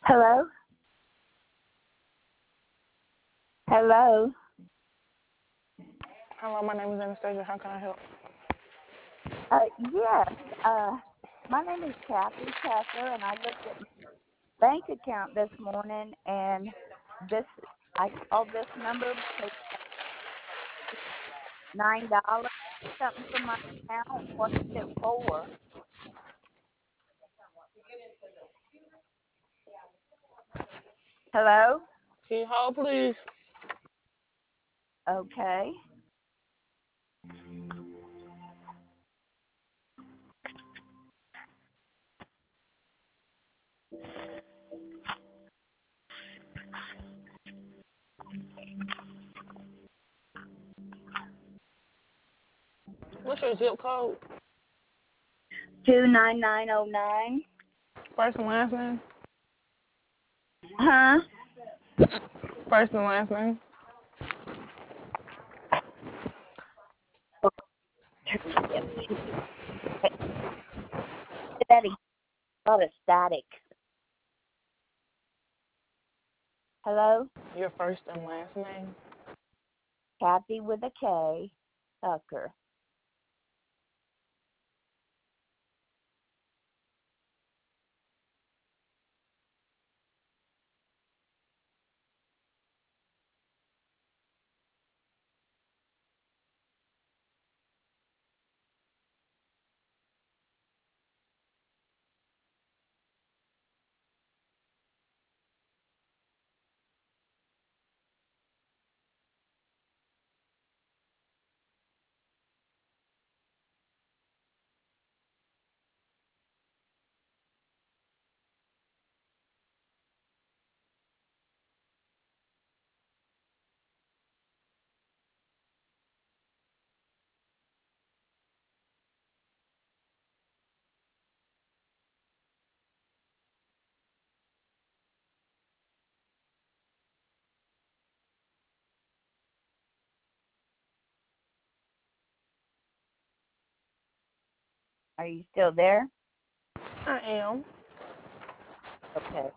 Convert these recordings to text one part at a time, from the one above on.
Hello? Hello? Hello, my name is Anastasia. How can I help? Yes. My name is Kathy Tucker, and I looked at my bank account this morning, and this I called this number because $9 something from my account. What is it for? Hello? Can you hold, please? Okay. What's your zip code? 29909. First and last name? Huh? First and last name? That is a lot of static. Hello? Your first and last name? Kathy with a K, Tucker. Are you still there? I am. Okay.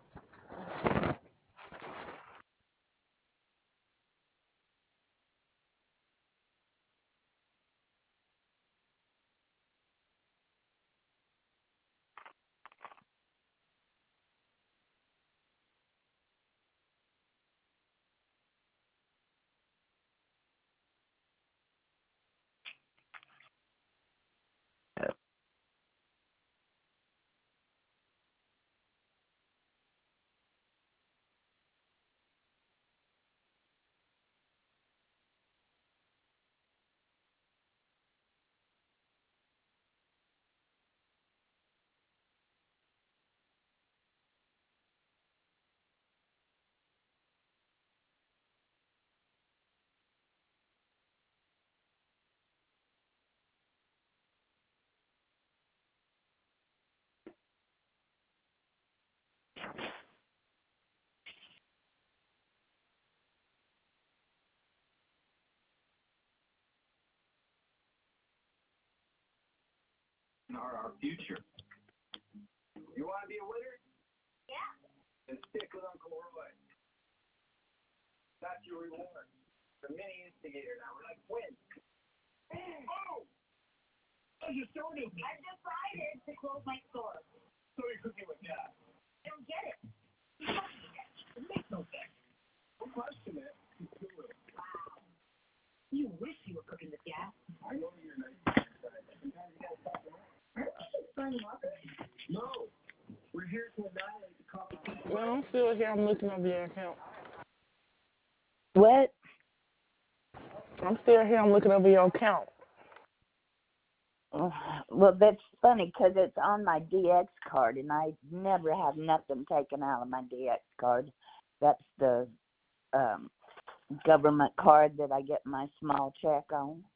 Our future. You want to be a winner? Yeah. Then stick with Uncle Roy. That's your reward. The mini instigator now. We're like twins. Oh! How's your store doing? I've decided to close my store. So you're cooking with gas? I don't get it. It makes no sense. Don't question it. Just do it. Wow. You wish you were cooking with gas. I know you're nice. Sometimes you gotta stop around. Aren't we just fun lovers? No. We're here to annihilate the competition. Well, I'm still here. I'm looking over your account. What? I'm still here. I'm looking over your account. Well, that's funny because it's on my DX card, and I never have nothing taken out of my DX card. That's the government card that I get my small check on.